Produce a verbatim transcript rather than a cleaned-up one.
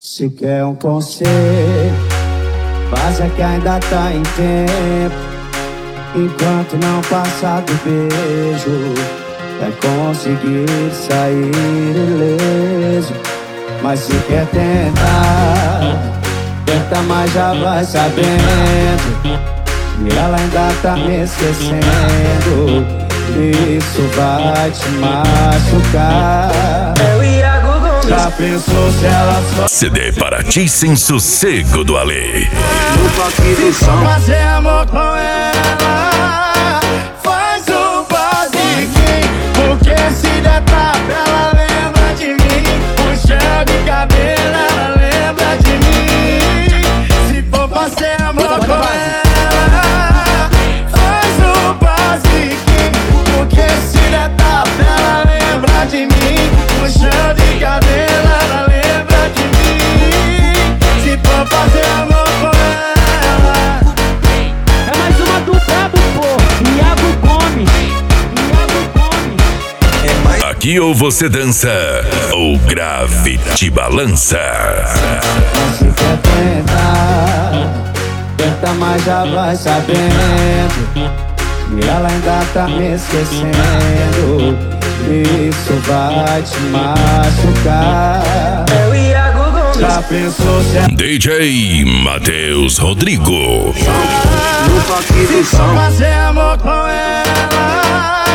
Se quer um conselho, faz é que ainda tá em tempo. Enquanto não passar do beijo, vai conseguir sair ileso. Mas se quer tentar, tenta, mas já vai sabendo que ela ainda tá me esquecendo. Isso vai te machucar. Eu e a Google já pensou se ela só C D Paraty Sem Sossego do Ale. no toque do som fazer amor com ela, faz o basiquinho, porque se der tapa ela lembra de mim. Puxão de cabelo ela lembra de mim. Se for fazer amor com ela, faz o basiquinho, porque se der tapa ela lembra de mim. Puxão de cabelo ela lembra de mim. Se for fazer amor com ela. é mais uma do brabo, pô. Iago Gomes. Iago Gomes. Aqui ou você dança, ou grave te balança. Se quer tentar, tenta, mas já vai sabendo que ela ainda tá me esquecendo. Isso vai te machucar. Eu e a Google Já pensou se é D J Matheus Rodrigo. no toque do som fazer amor com ela,